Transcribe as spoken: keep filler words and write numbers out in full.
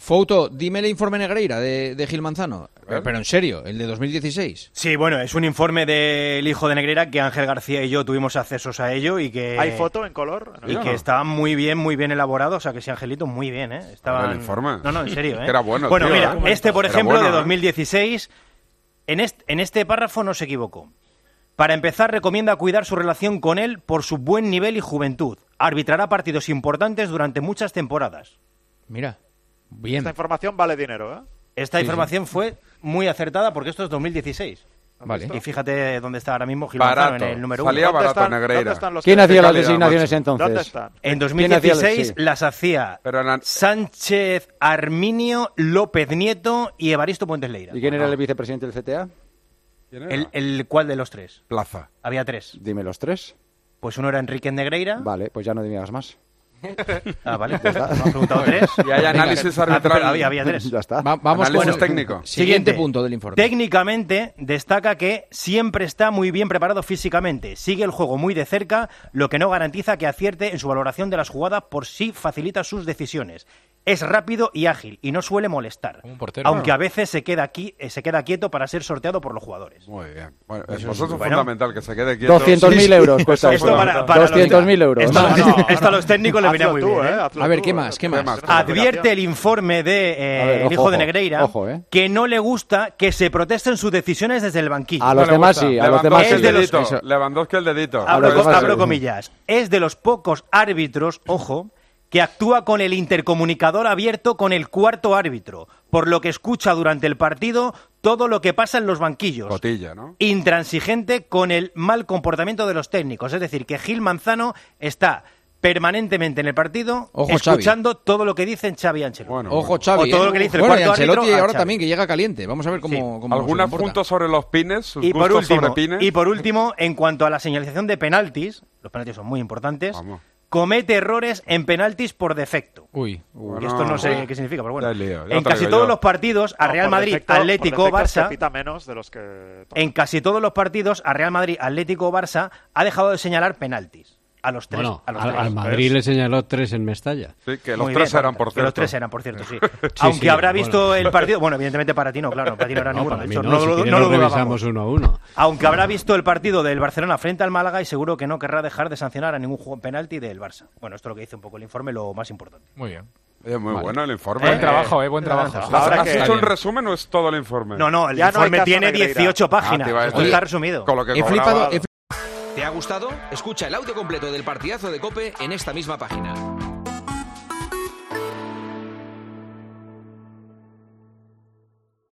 Fouto, dime el informe Negreira de, de Gil Manzano. Pero, pero en serio, el de dos mil dieciséis. Sí, bueno, es un informe del hijo de Negreira que Ángel García y yo tuvimos accesos a ello y que... ¿Hay foto en color? Y No, que no. estaba muy bien, muy bien elaborado. O sea, que sí, Angelito, muy bien, ¿eh? Estaban... El informe. No, no, en serio, ¿eh? Que era bueno, Bueno, tío, mira, ¿eh? este, por Era ejemplo, bueno, de ¿eh? dos mil dieciséis, en este, en este párrafo no se equivocó. Para empezar, recomienda cuidar su relación con él por su buen nivel y juventud. Arbitrará partidos importantes durante muchas temporadas. Mira, bien. Esta información vale dinero, ¿eh? Esta Sí, información fue muy acertada porque esto es dos mil dieciséis. Vale. Y fíjate dónde está ahora mismo Gil Barato. Manzano en el número uno. Salía ¿Dónde barato están- Negreira. ¿Dónde están los ¿Quién que- hacía las calidad, designaciones macho. entonces? ¿Dónde están? En dos ¿Quién mil hacía las- dieciséis sí. las hacía Pero eran- Sánchez Arminio, López Nieto y Evaristo Puentes Leira. ¿Y quién era el vicepresidente del C T A? ¿Quién era? ¿El, el cuál de los tres? Plaza. Había tres. Dime los tres. Pues uno era Enrique Negreira. Vale, pues ya no digas más. Ah, vale. Pues me has preguntado tres. Y hay análisis Ah, pero arbitral. había, había tres. Ya está. Va- vamos Análisis con técnico. Siguiente punto del informe. Técnicamente, destaca que siempre está muy bien preparado físicamente, sigue el juego muy de cerca, lo que no garantiza que acierte en su valoración de las jugadas por si facilita sus decisiones. Es rápido y ágil y no suele molestar, Un portero. aunque a veces se queda aquí, eh, se queda quieto para ser sorteado por los jugadores. Muy bien. Bueno, eso, es es bueno. fundamental, que se quede quieto. doscientos mil euros cuesta Esto esto. para- para los- doscientos mil euros. Esto, No, no, esto a los técnicos les venía Hazlo muy tú, bien. ¿eh? Hazlo A ver, tú, ¿qué ¿eh? más? ¿Qué Tienes más? una Advierte obligación. el informe de eh, A ver, el ojo, hijo de ojo, Negreira ojo, eh. que no le gusta que se protesten sus decisiones desde el banquillo. A los No le demás gusta. sí, a los demás Lewandowski Es de el los- dedito. Eso. Lewandowski el dedito. A Abro, los demás abro sí. comillas. Es de los pocos árbitros, ojo, que actúa con el intercomunicador abierto con el cuarto árbitro, por lo que escucha durante el partido todo lo que pasa en los banquillos. Cotilla, ¿no? Intransigente con el mal comportamiento de los técnicos. Es decir, que Gil Manzano está permanentemente en el partido Ojo, escuchando todo lo que dicen Xavi y Ancelotti. Bueno, Ojo, bueno. Xavi. O todo ¿eh? lo que dice el bueno, y cuarto Ancelotti árbitro a ahora Xavi. también, que llega caliente. Vamos a ver cómo, Sí. cómo ¿Algún se comporta. punto sobre los pines? ¿Sus Y por, gustos sobre último, pines? y por último, en cuanto a la señalización de penaltis, los penaltis son muy importantes, Vamos. comete errores en penaltis por defecto. Uy. Y esto no sé qué significa, pero bueno. Ya lío, ya En te casi digo todos yo. los partidos, a No, Real por Madrid, defecto- por Atlético, defecto es que Barça, pita menos de los que... en casi todos los partidos, a Real Madrid, Atlético, Barça, ha dejado de señalar penaltis. A los tres. Bueno, a los al, tres. al Madrid le señaló tres en Mestalla. Sí, que los Muy tres bien, eran, por que cierto. Los tres eran, por cierto, sí. Sí, Aunque sí, habrá bueno. visto el partido... Bueno, evidentemente para ti no, claro, para ti no era No, ninguno. para de mí hecho, no, no si lo- quieres no lo lo dudábamos. revisamos uno a uno. Aunque habrá visto el partido del Barcelona frente al Málaga y seguro que no querrá dejar de sancionar a ningún juego penalti del Barça. Bueno, esto es lo que dice un poco el informe, lo más importante. Muy bien. Oye, muy Vale. bueno el informe. Buen Eh, trabajo, eh, buen trabajo. trabajo. Ahora ¿Has que- hecho Está un bien. resumen o es todo el informe? No, no, el Ya no hay informe caso tiene Negreira. dieciocho Ah, páginas. te iba a Esto decir, está resumido. Con lo que He cobraba- flipado, he ¿Te ha gustado? Escucha el audio completo del partidazo de COPE en esta misma página.